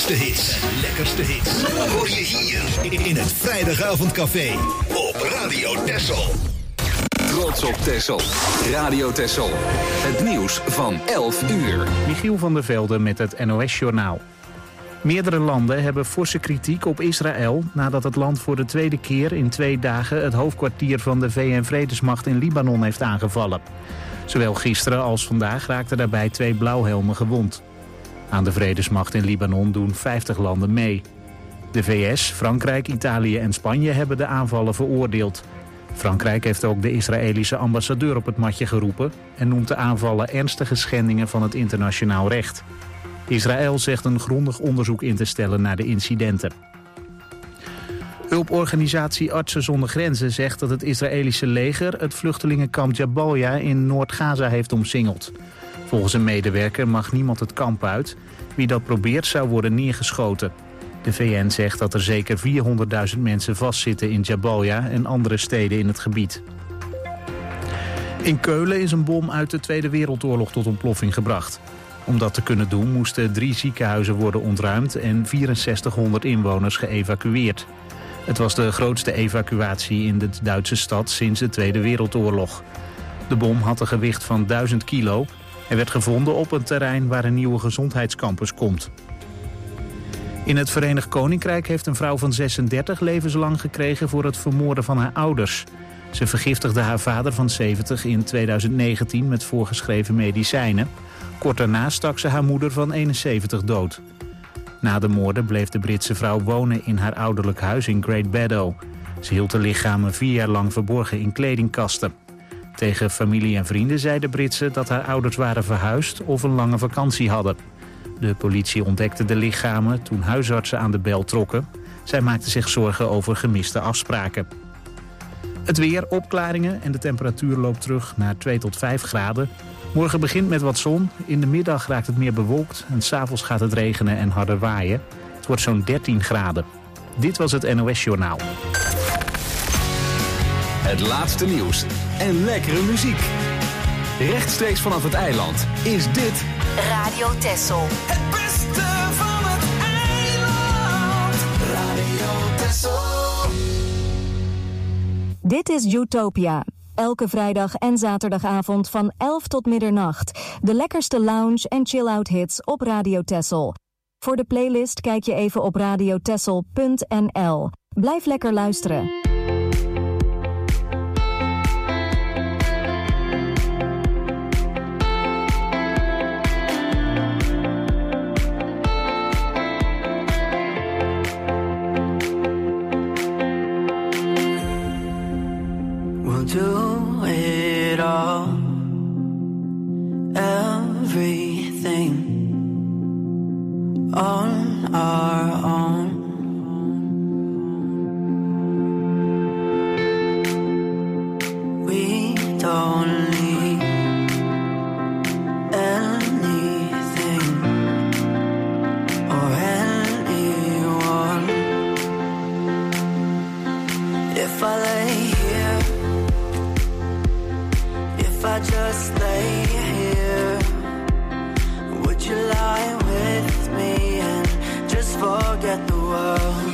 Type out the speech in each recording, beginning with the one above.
grootste hits en lekkerste hits hoor je hier in het Vrijdagavondcafé op Radio Texel. Trots op Texel. Radio Texel. Het nieuws van 11 uur. Michiel van der Velde met het NOS-journaal. Meerdere landen hebben forse kritiek op Israël nadat het land voor de tweede keer in 2 dagen het hoofdkwartier van de VN-vredesmacht in Libanon heeft aangevallen. Zowel gisteren als vandaag raakten daarbij 2 blauwhelmen gewond. Aan de vredesmacht in Libanon doen 50 landen mee. De VS, Frankrijk, Italië en Spanje hebben de aanvallen veroordeeld. Frankrijk heeft ook de Israëlische ambassadeur op het matje geroepen en noemt de aanvallen ernstige schendingen van het internationaal recht. Israël zegt een grondig onderzoek in te stellen naar de incidenten. Hulporganisatie Artsen zonder Grenzen zegt dat het Israëlische leger het vluchtelingenkamp Jabalia in Noord-Gaza heeft omsingeld. Volgens een medewerker mag niemand het kamp uit. Wie dat probeert zou worden neergeschoten. De VN zegt dat er zeker 400.000 mensen vastzitten in Jabalia en andere steden in het gebied. In Keulen is een bom uit de Tweede Wereldoorlog tot ontploffing gebracht. Om dat te kunnen doen moesten 3 ziekenhuizen worden ontruimd en 6400 inwoners geëvacueerd. Het was de grootste evacuatie in de Duitse stad sinds de Tweede Wereldoorlog. De bom had een gewicht van 1000 kilo en werd gevonden op een terrein waar een nieuwe gezondheidscampus komt. In het Verenigd Koninkrijk heeft een vrouw van 36 levenslang gekregen voor het vermoorden van haar ouders. Ze vergiftigde haar vader van 70 in 2019 met voorgeschreven medicijnen. Kort daarna stak ze haar moeder van 71 dood. Na de moorden bleef de Britse vrouw wonen in haar ouderlijk huis in Great Baddow. Ze hield de lichamen 4 jaar lang verborgen in kledingkasten. Tegen familie en vrienden zei de Britse dat haar ouders waren verhuisd of een lange vakantie hadden. De politie ontdekte de lichamen toen huisartsen aan de bel trokken. Zij maakten zich zorgen over gemiste afspraken. Het weer, opklaringen en de temperatuur loopt terug naar 2 tot 5 graden. Morgen begint met wat zon, in de middag raakt het meer bewolkt en 's avonds gaat het regenen en harder waaien. Het wordt zo'n 13 graden. Dit was het NOS-journaal. Het laatste nieuws en lekkere muziek. Rechtstreeks vanaf het eiland is dit Radio Texel. Het beste van het eiland. Radio Texel. Dit is Utopia. Elke vrijdag en zaterdagavond van 11 tot middernacht. De lekkerste lounge en chill-out hits op Radio Texel. Voor de playlist kijk je even op radiotexel.nl. Blijf lekker luisteren. Do it all, everything on our own. We don't need anything or anyone. If I lay here, if I just lay here, would you lie with me and just forget the world?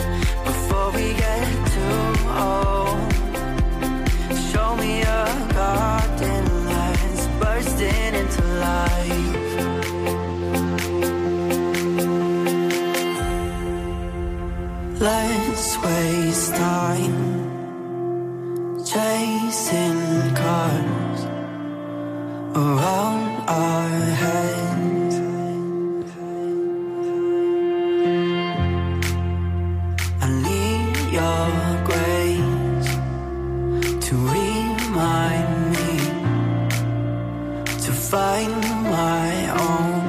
Show me a God. bursting into life. Let's waste time chasing cars around our heads. I need your grace to remind me to find my own.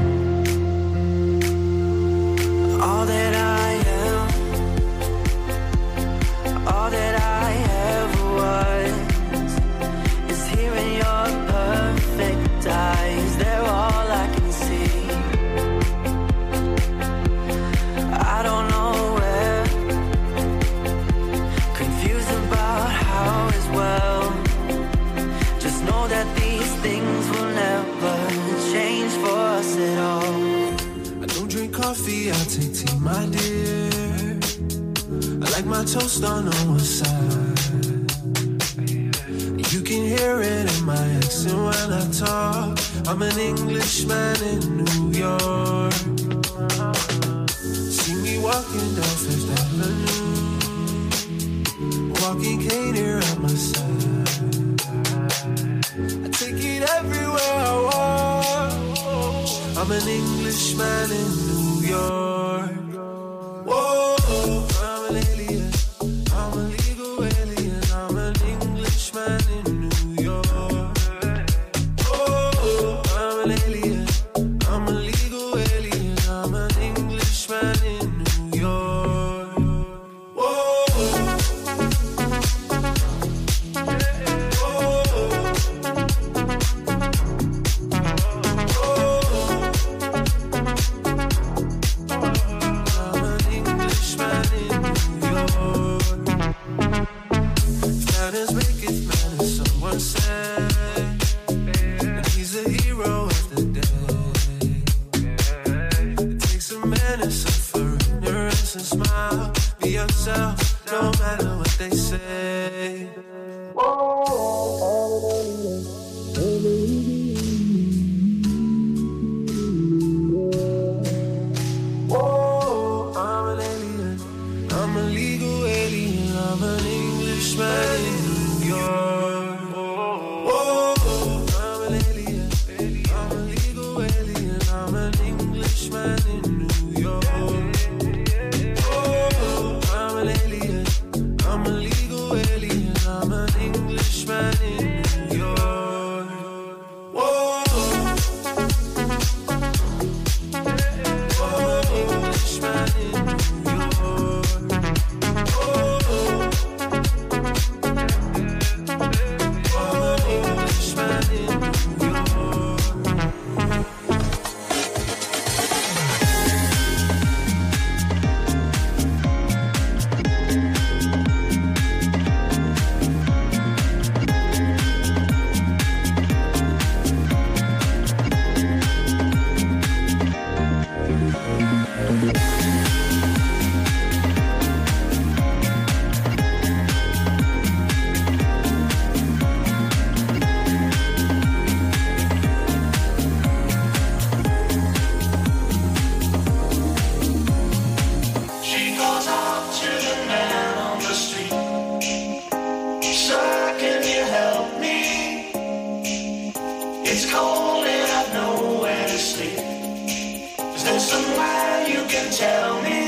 All that I am, all that I ever was, is here in your perfect eyes. They're all I can see. I don't know where, confused about how as well. Just know that these things will never change for us at all. I don't drink coffee, I take tea, my dear. I like my toast on one side. You can hear it in my accent when I talk. I'm an Englishman in New York. See me walking down Fifth Avenue, walking cane here at my side. I take it everywhere I walk. I'm an Englishman in New York. Whoa, I'm an alien, I'm a legal alien, I'm an Englishman in New York. Oh, I'm an alien, I'm a legal alien, I'm an Englishman in New York. Whoa, I'm an Englishman in New York. Manners maketh manners, someone said, and he's a hero of the day. It takes a man to suffer ignorance and smile. Be yourself, no matter what they say. Whoa, I'm an alien, I'm a legal alien, I'm an Englishman in New York. Whoa, I'm an alien, I'm a legal alien, I'm an Englishman in New York. Whoa, I'm an alien, I'm a legal alien, I'm an Englishman in New York. Whoa, I'm an Englishman in New York. Whoa, I'm an Englishman in New York. She goes up to the man on the street. Sir, can you help me? It's cold and I've nowhere to sleep. Is there somewhere you can tell me?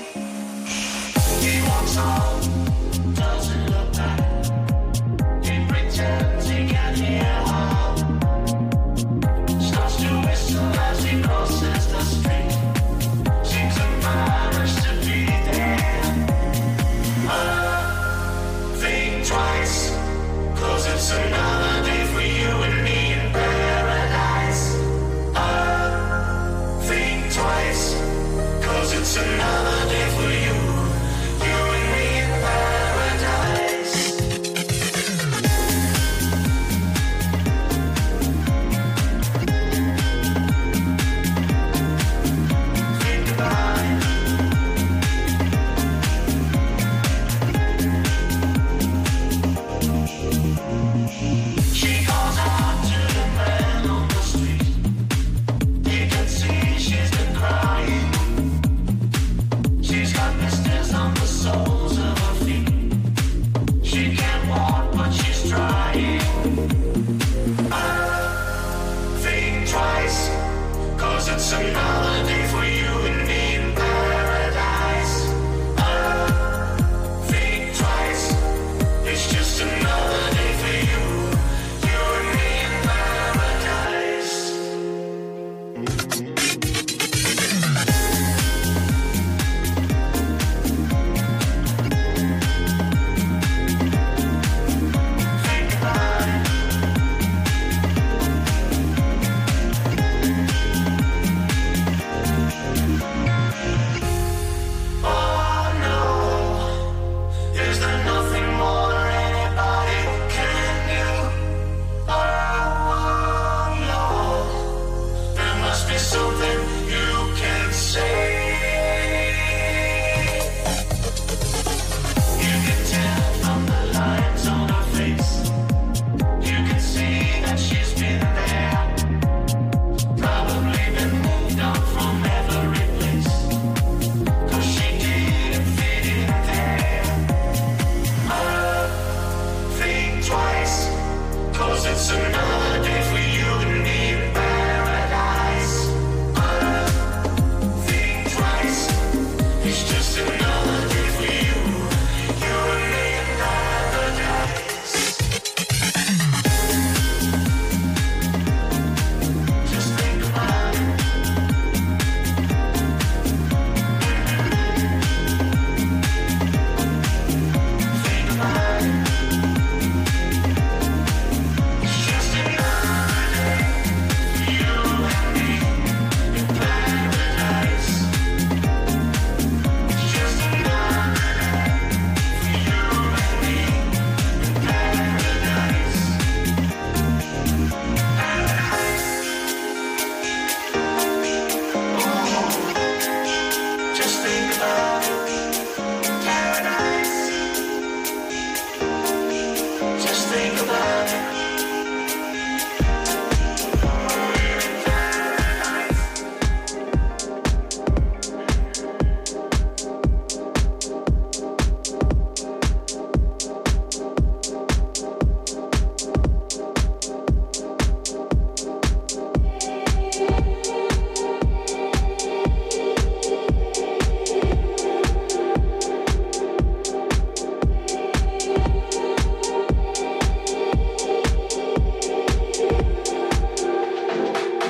He walks on, doesn't look back. He pretends he can't hear her. Starts to whistle as he crosses the street. Seems embarrassed to be there. Think twice, 'cause it's another day for you and me in paradise. Think twice, 'cause it's another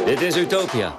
Dit is Utopia.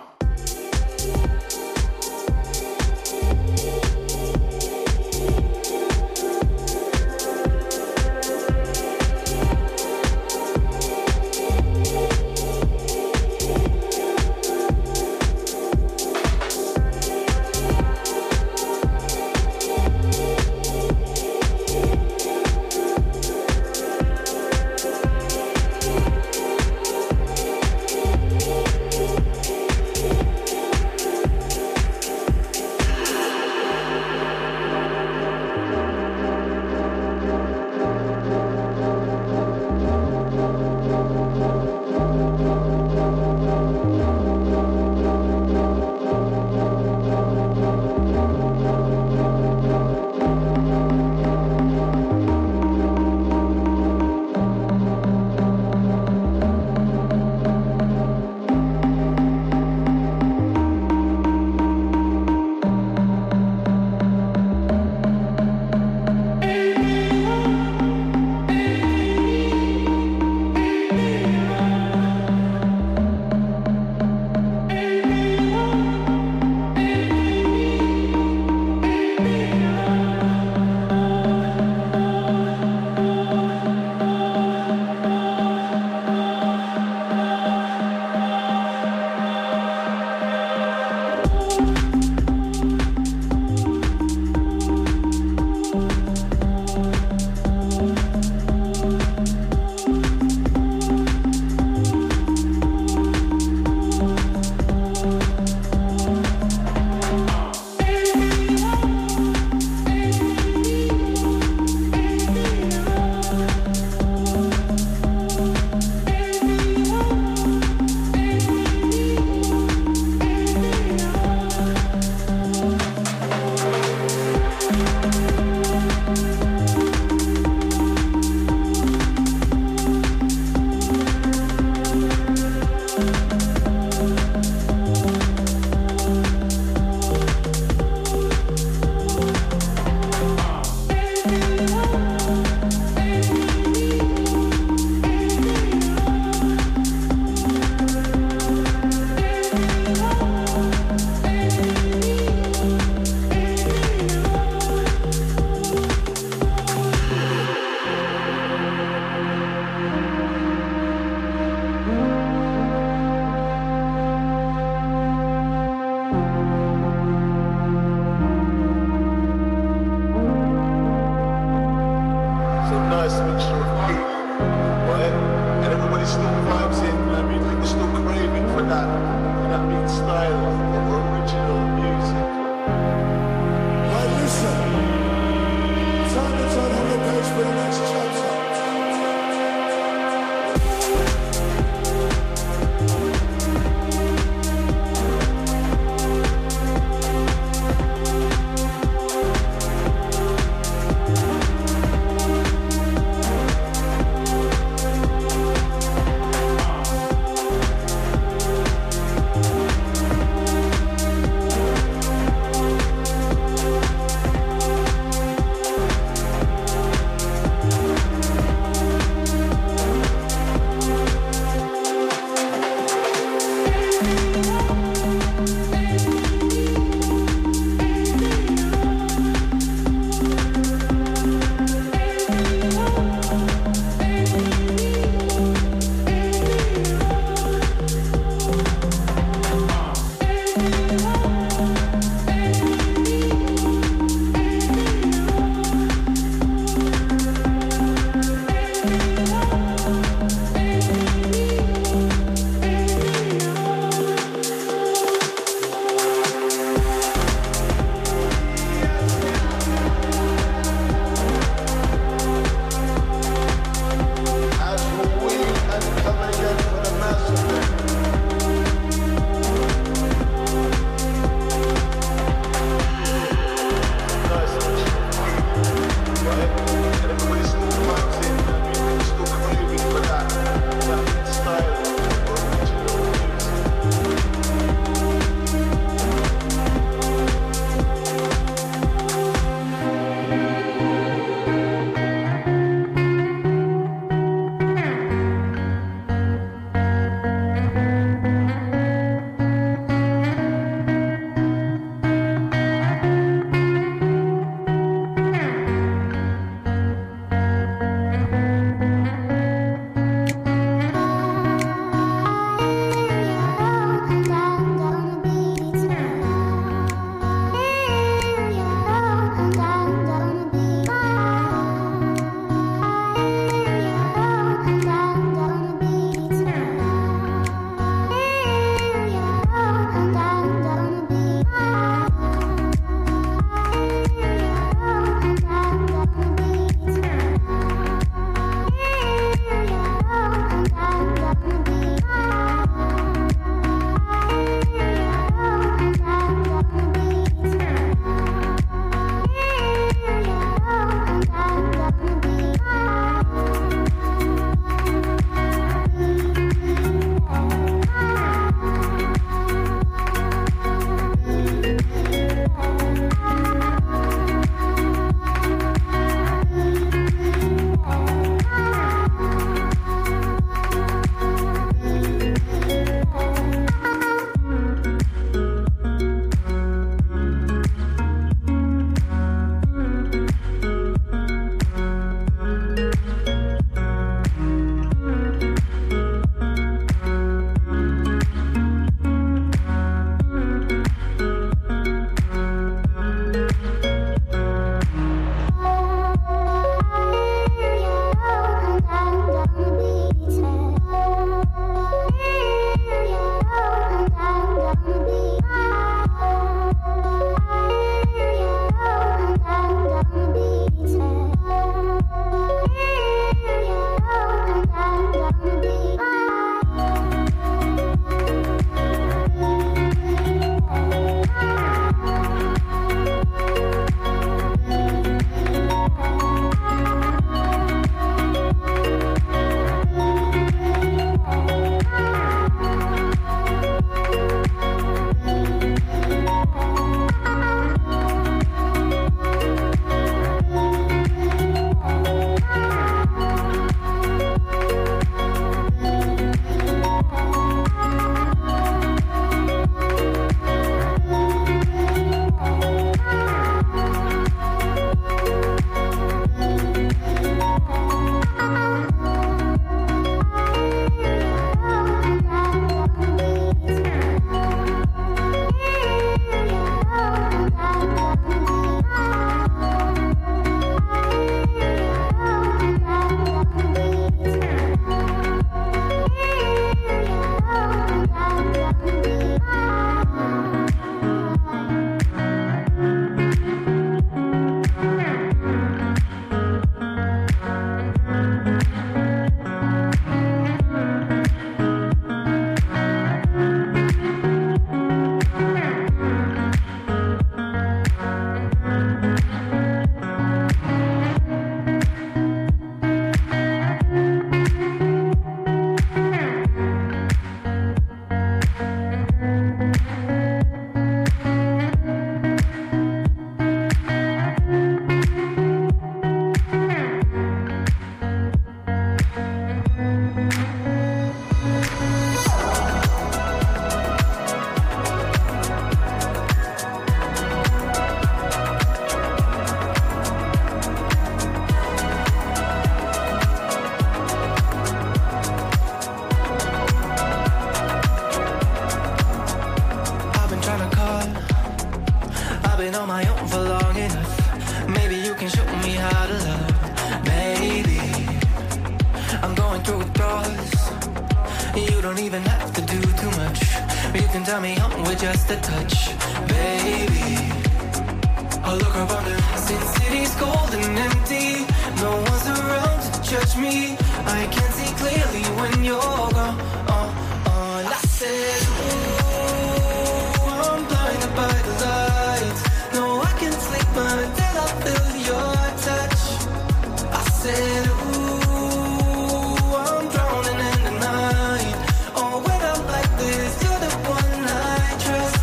do too much. You can tell me on with just a touch, baby. I look around and city's cold and empty. No one's around to judge me. I can't see clearly when you're gone. I said, ooh, I'm blinded by the lights. No, I can't sleep until I feel your touch. I said, ooh, I'm drowning in the night. Oh, when I'm like this, you're the one I trust.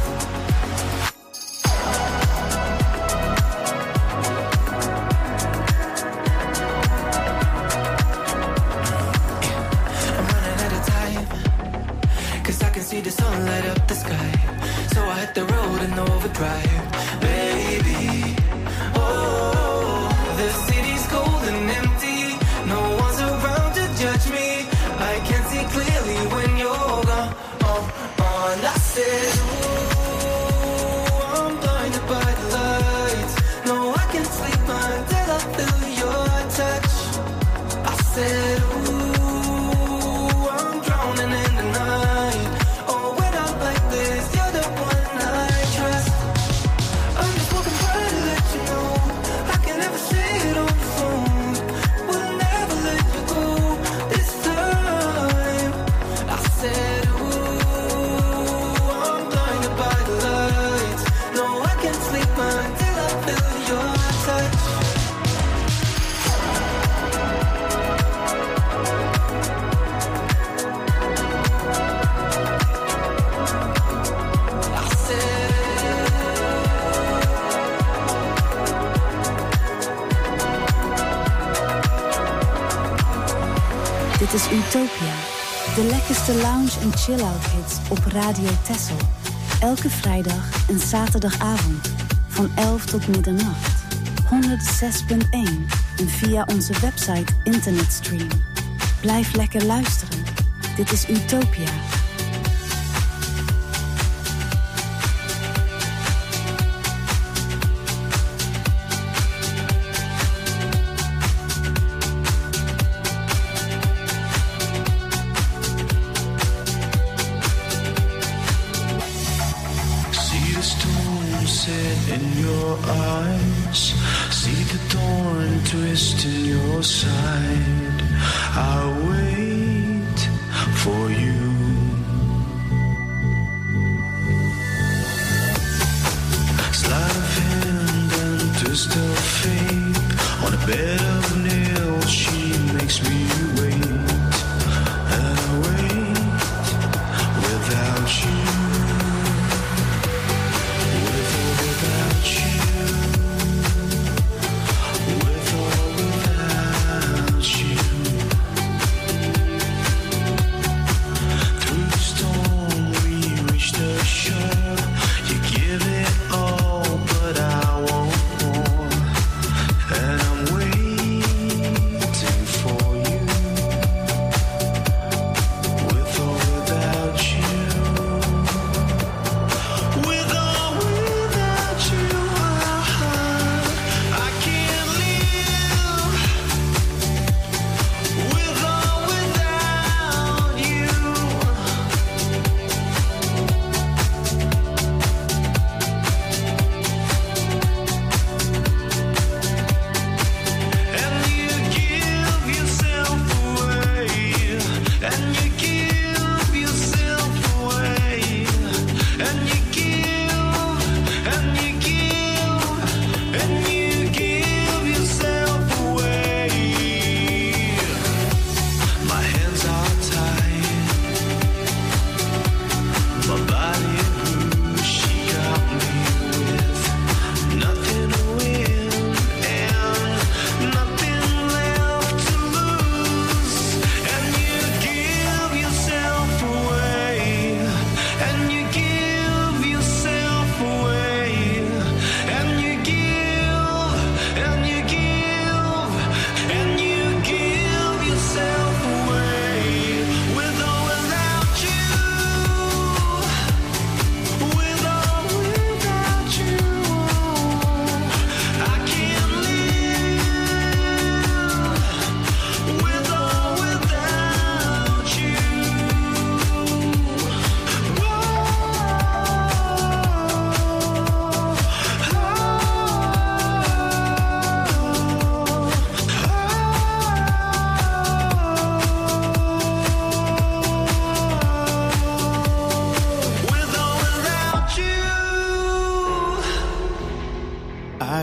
I'm running out of time, 'cause I can see the sun light up the sky. So I hit the road in overdrive, baby. Oh, the city's cold and empty. No one's around to judge me. I can't see clearly when you're gone. And I said, ooh, I'm blinded by the lights. No, I can't sleep until I feel your touch. I said, ooh, I'm drowning in the night. Oh, when I'm like this, you're the one I trust. I'm just walking by to let you know I can never say it on the phone. We'll never let you go this time. I said, ooh, I'm blinded by the lights. No, I can't sleep until I feel your touch. I said, Dit is Utopia, de lekkerste lounge- en chill-out hits op Radio Texel. Elke vrijdag en zaterdagavond van 11 tot middernacht. 106.1 en via onze website internetstream. Blijf lekker luisteren. Dit is Utopia. see the storm set in your eyes, see the thorn twist in your side. I'll wait for you. Sleight of hand and twist of fate. On a bed of nails, she makes me wait. And I wait without you. With or without you. With or without you. Through the storm we reach the shore. You give it all, but I want more. And I'm waiting for you. With or without you.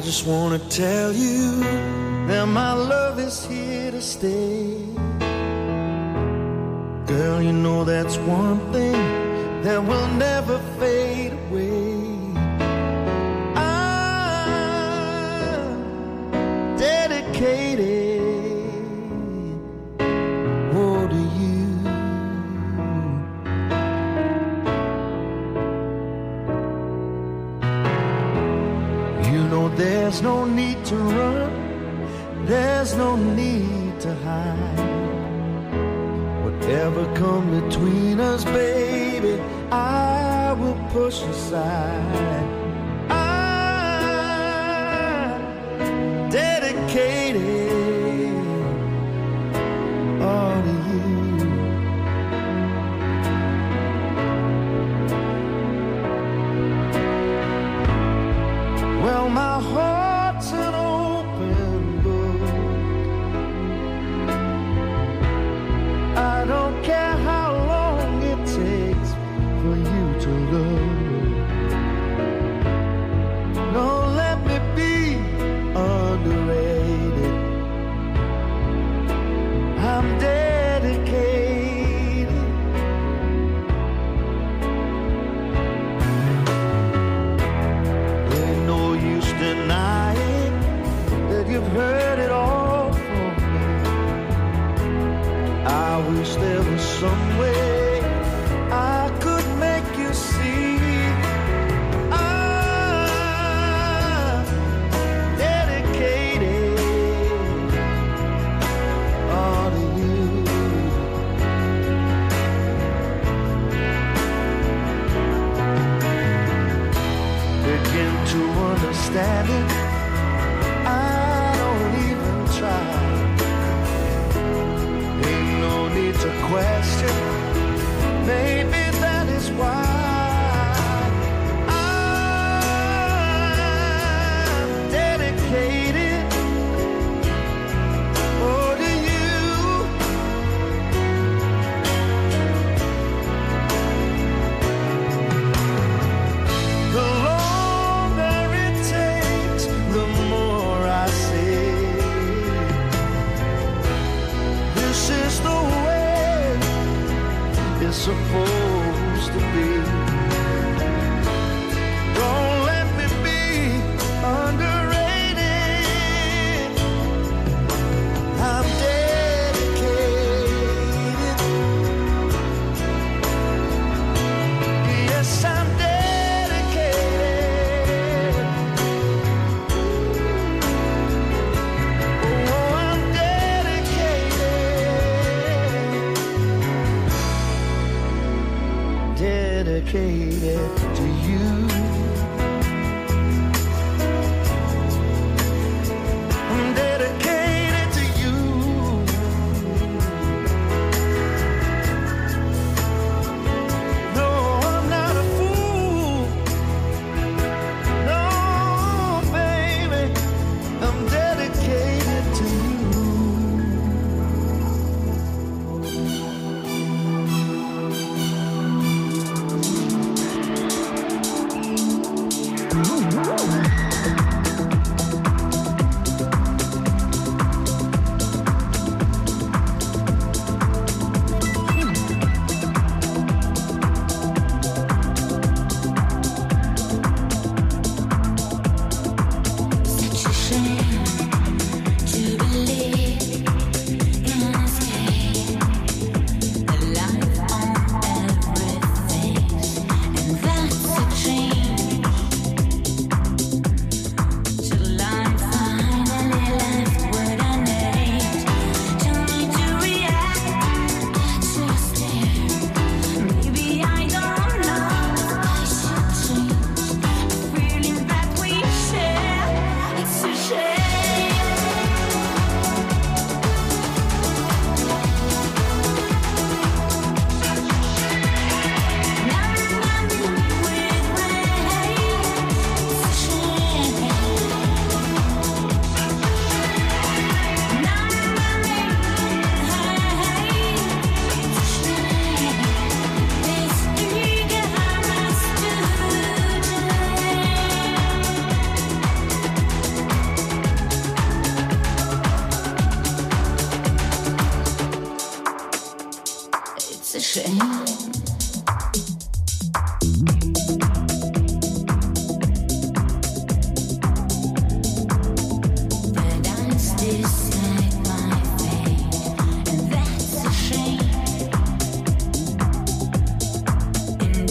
just wanna tell you that my love is here to stay. Girl, you know that's one thing that will never fade away. I'm dedicated, oh, to you. You know there's no need to run, there's no need to hide. Whatever come between us, baby, I will push aside. I'm dedicated, all to you. Well, my heart's an open book. I don't care how long it takes for you to look. No, let me be underrated. I'm dedicated. Ain't no use denying that you've heard it all from me. I wish there was some way I could make you see. I'm dedicated, all to you. Begin to understand it, I don't even try. Ain't no need to question, maybe that is why I'm dedicated, oh, to you. The longer it takes, the more I say, this is the way it's supposed to be. Don't let me be underrated. I'm dedicated. Yes, I'm dedicated. Oh, I'm dedicated to you. I'm dedicated to you. No, I'm not a fool. No, baby, I'm dedicated to you.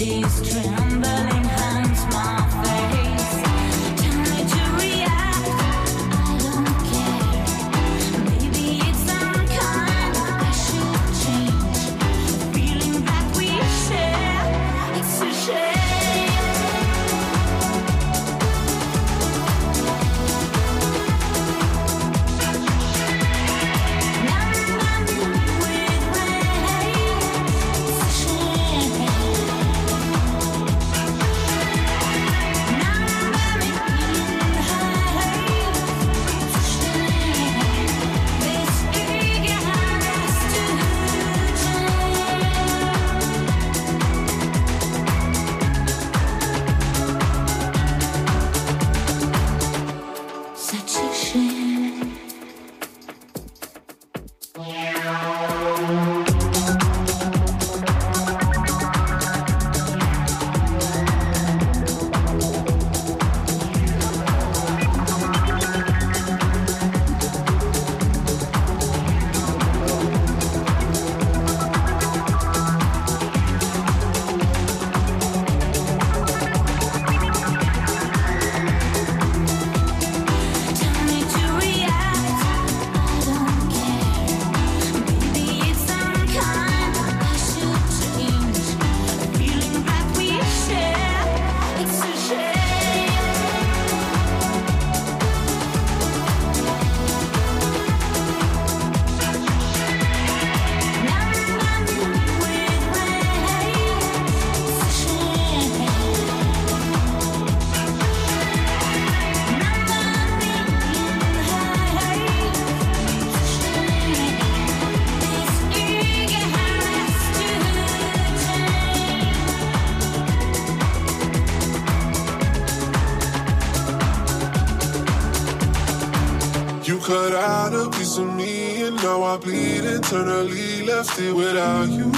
Cut out a piece of me and now I bleed internally. Left it without you,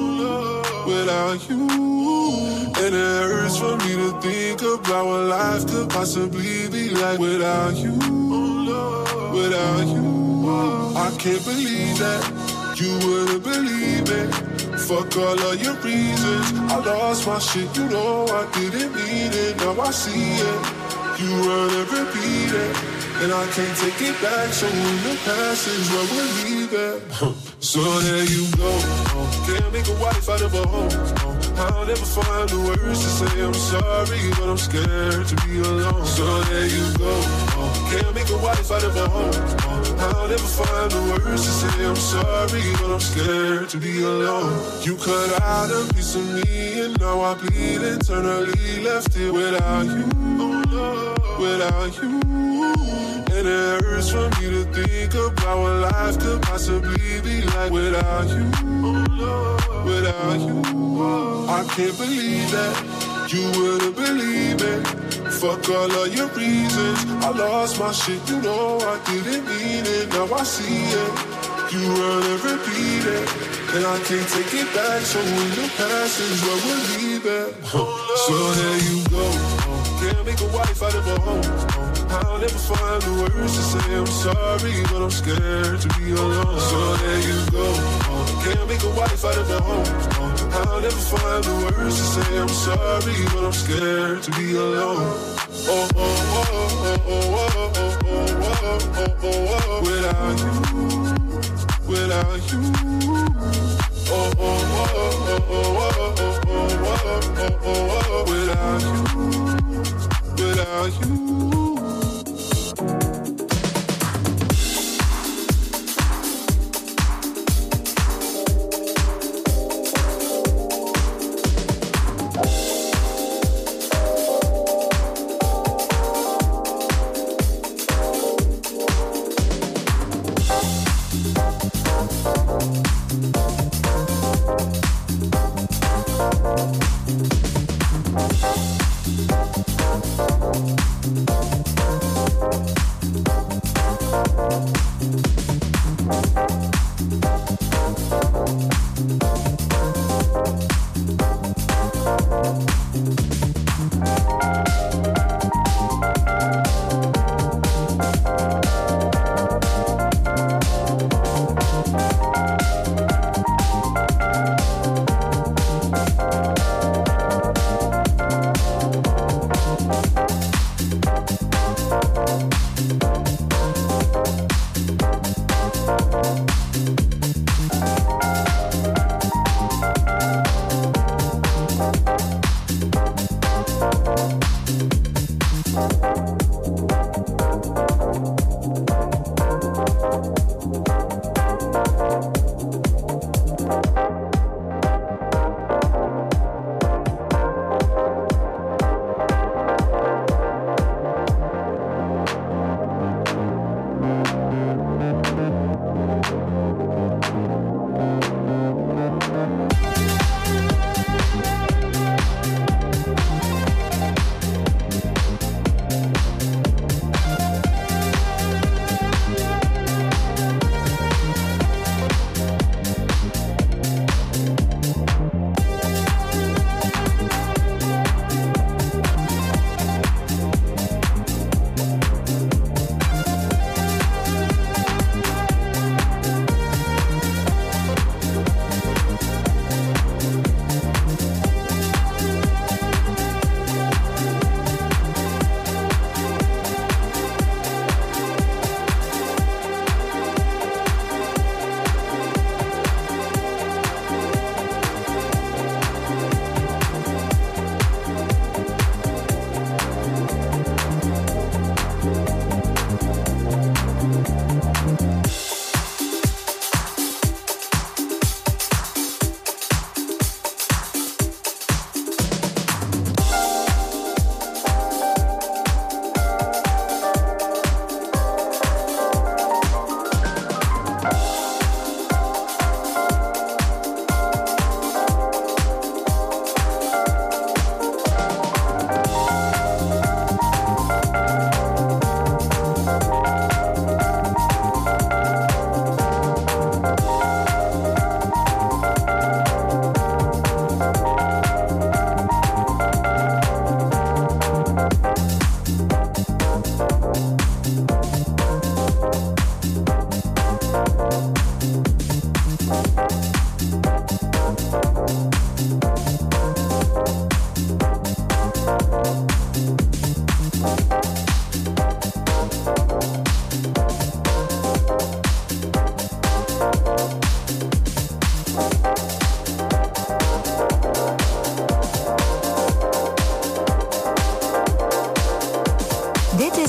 without you. And it hurts for me to think about what life could possibly be like without you, without you. I can't believe that you wouldn't believe it. Fuck all of your reasons, I lost my shit, you know I didn't mean it. Now I see it, you run and repeat it. And I can't take it back, so in the past is where we're leaving. So there you go, can't make a wife out of a home. I'll never find the words to say I'm sorry, but I'm scared to be alone. So there you go, can't make a wife out of a home. I'll never find the words to say I'm sorry, but I'm scared to be alone. You cut out a piece of me and now I bleed internally. Left it without you, without you. And it hurts for me to think about what life could possibly be like without you, without you. I can't believe that you wouldn't believe it. Fuck all of your reasons, I lost my shit, you know I didn't mean it. Now I see it, you run and repeat it. And I can't take it back, so in the past is where we're leaving. So there you go, can't make a wife out of a home. I'll never find the words to say I'm sorry, but I'm scared to be alone. So there you go, can't make a wife out of a home. I'll never find the words to say I'm sorry, but I'm scared to be alone. Oh, oh, oh, oh, oh, oh, oh, oh, oh, oh, oh, without you, without you. Oh, oh, oh, oh, oh, oh, oh, oh, oh, oh, without you, without you.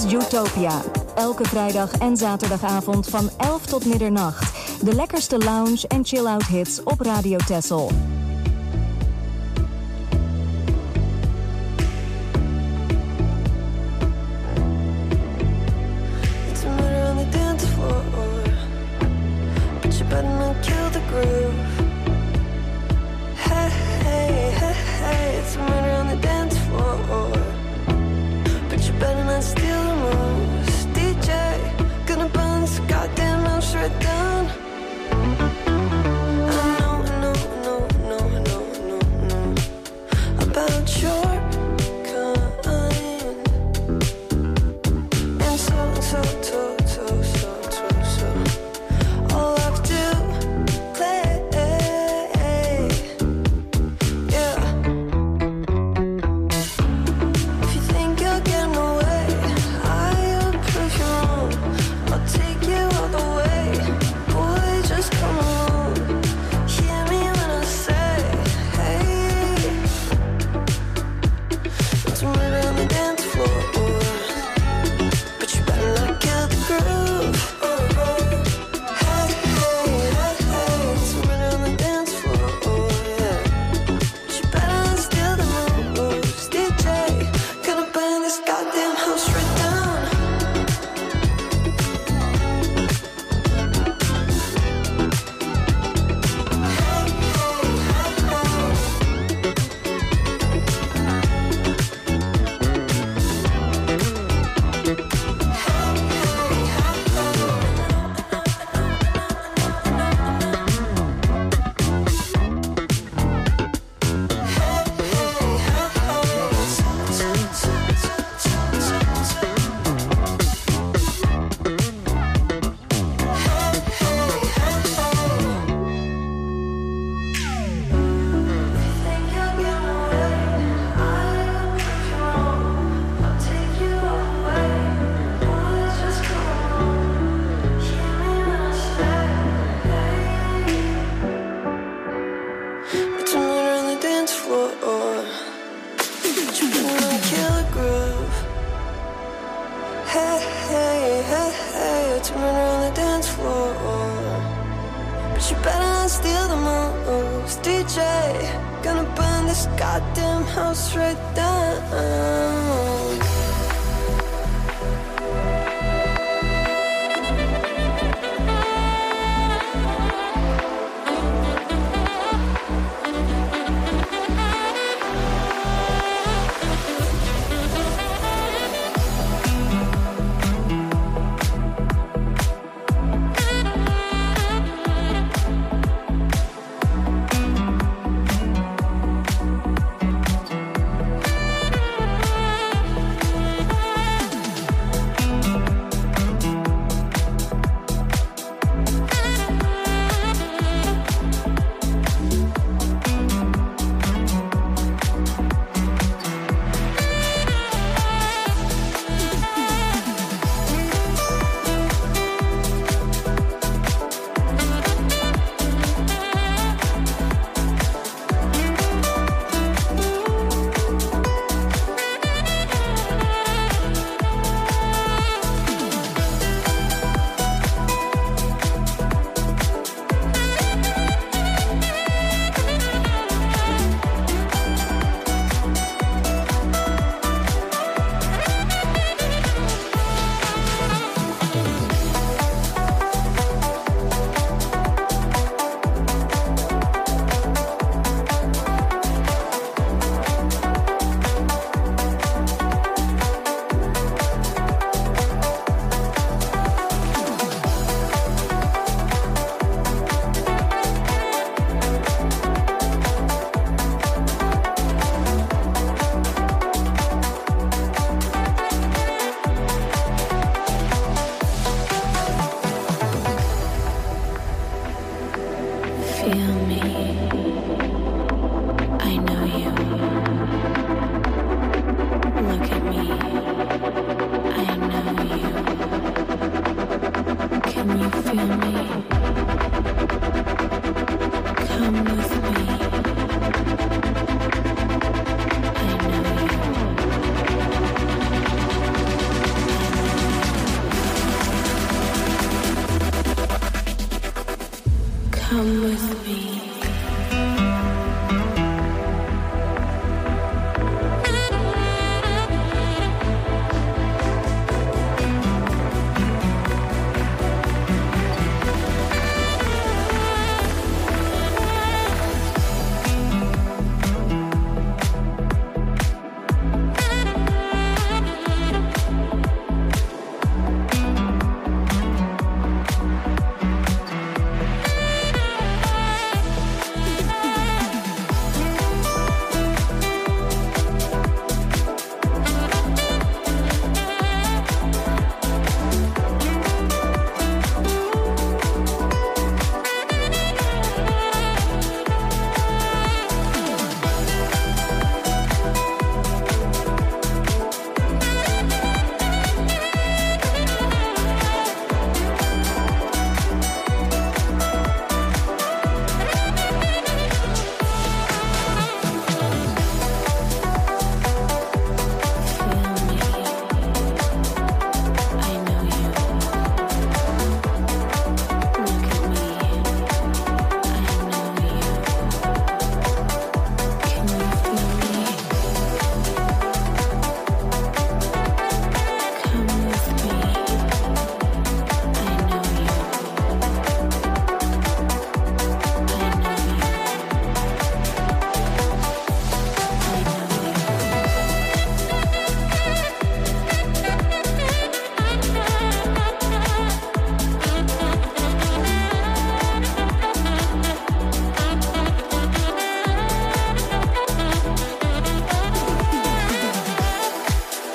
is Utopia. Elke vrijdag en zaterdagavond van 11 tot middernacht. De lekkerste lounge en chill-out hits op Radio Texel.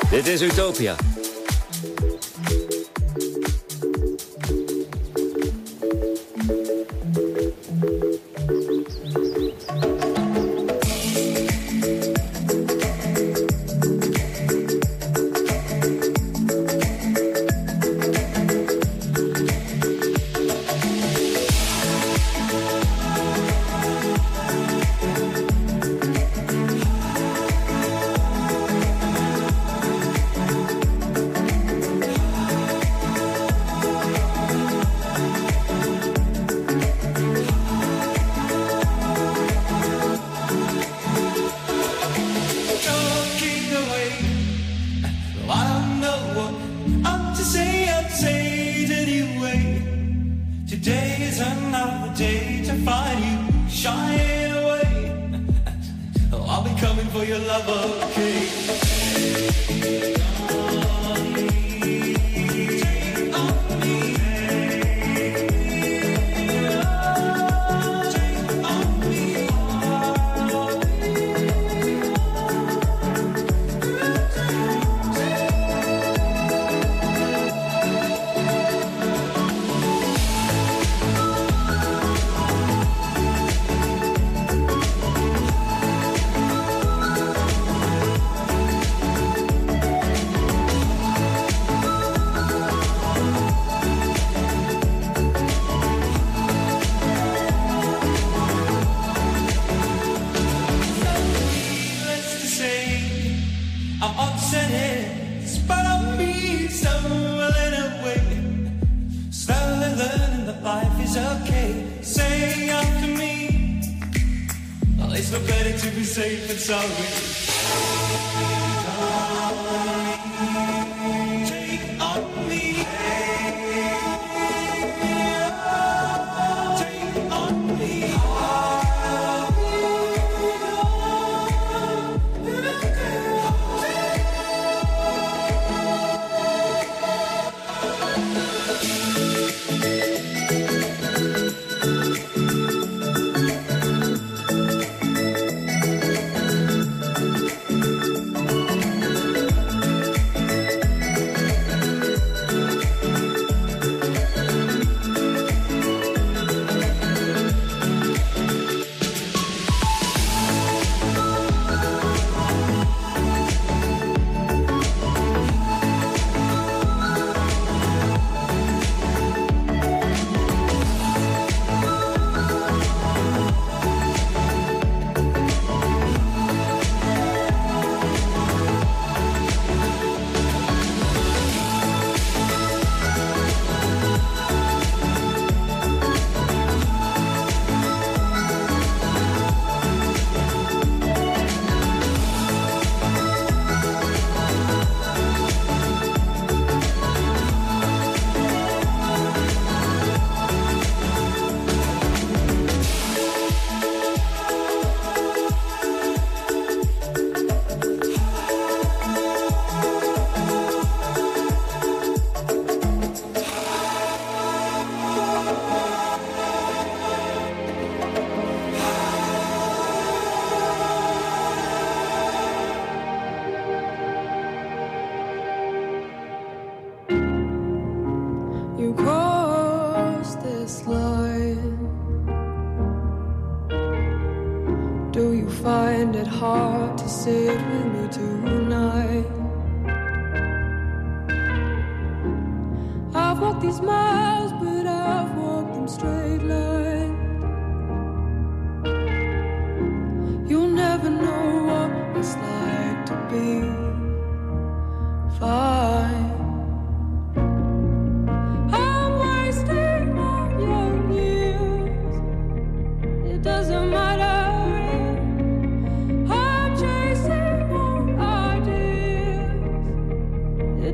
Dit is Utopia.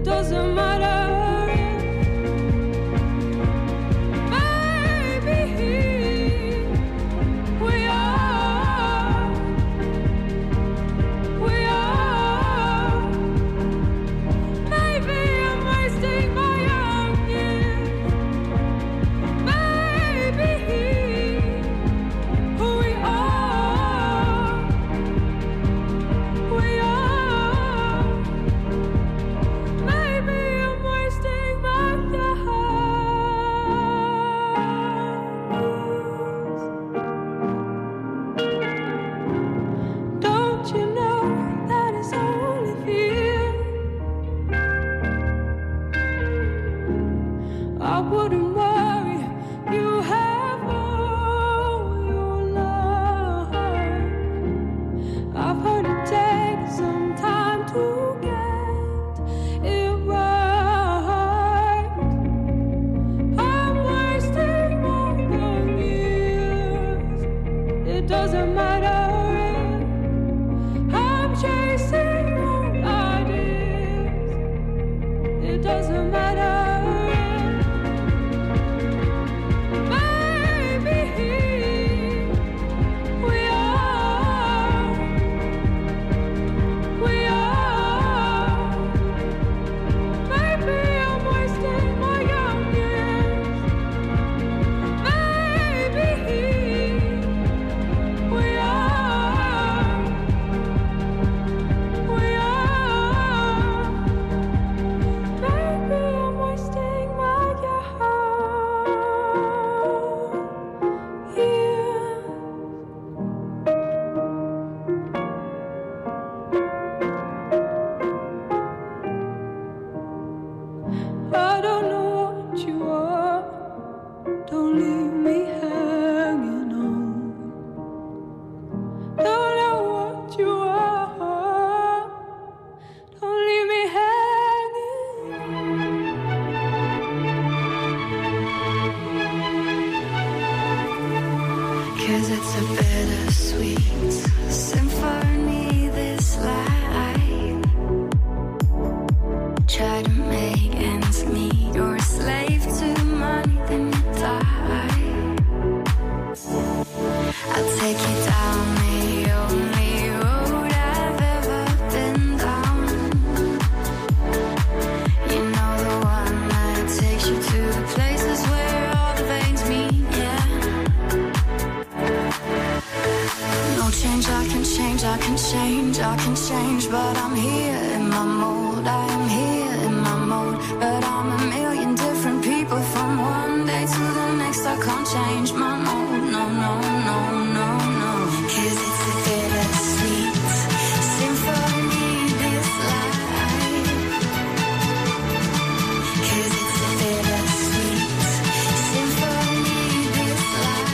Doesn't matter, baby. change, but I'm here in my mode. I am here in my mode, but I'm a million different people. From one day to the next, I can't change my mode. No, no, no, no, no. 'Cause it's a bittersweet symphony, this life. 'Cause it's a bittersweet symphony, this life.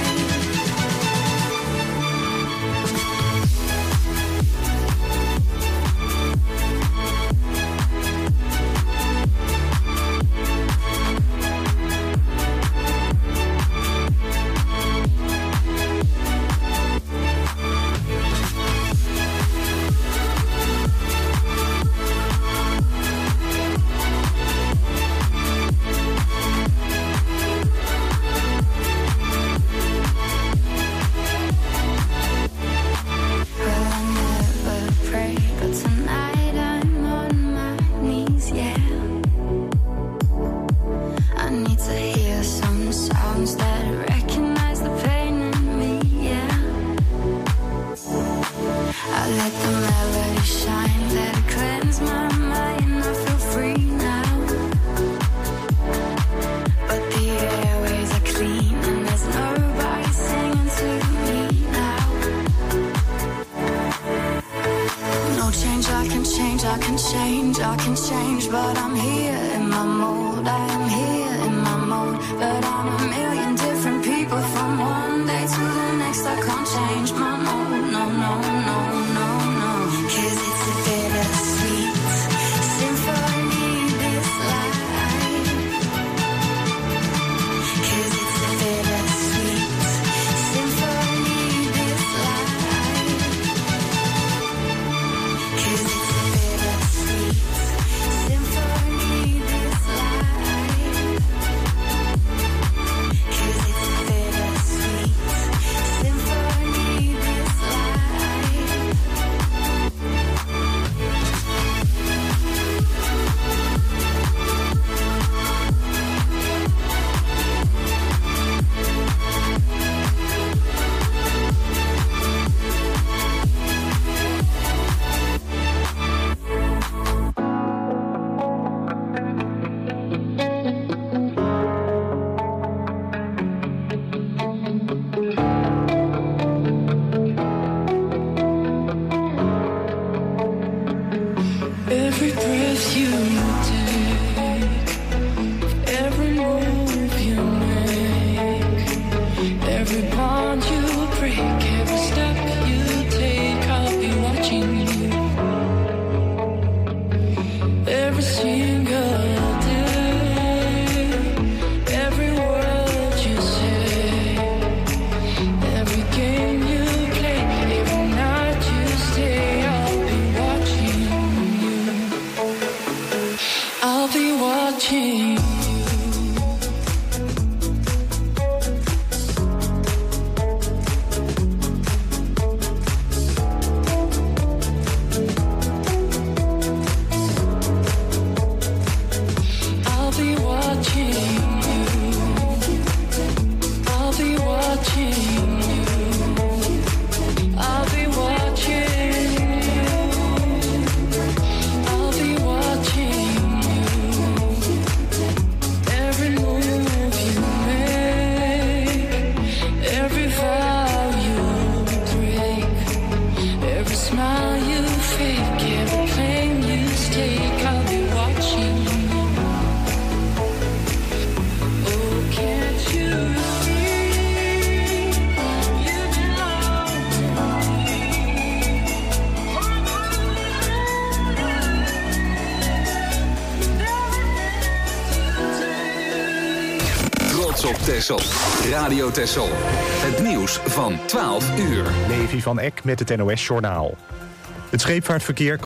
I can change, but I'm here in my mode. I am here in my mode, but I'm a million different people. From one day to the next, I can't change my mode. No, no, no, no, no. 'Cause it's a bittersweet symphony, this life. 'Cause it's a bittersweet symphony, this life. 'Cause it's a bittersweet symphony, this life. 'Cause it's a bittersweet symphony, this life. Every breath you take, every move you make, every bond you break, every step you take, I'll be watching you. Every single day, every word you say, every game you play, every night you stay, I'll be watching you. I'll be watching you. I'll be watching you. I'll be watching you. I'll be watching you. I'll be watching you. Every move you make, every vow you break, every smile you fake, every claim you stake, I'll be watching you. Oh, can't you see you belong to Trots op Texel. Radio Texel. Het nieuws van 12 uur. Levi van Eck met het NOS-journaal. Het scheepvaartverkeer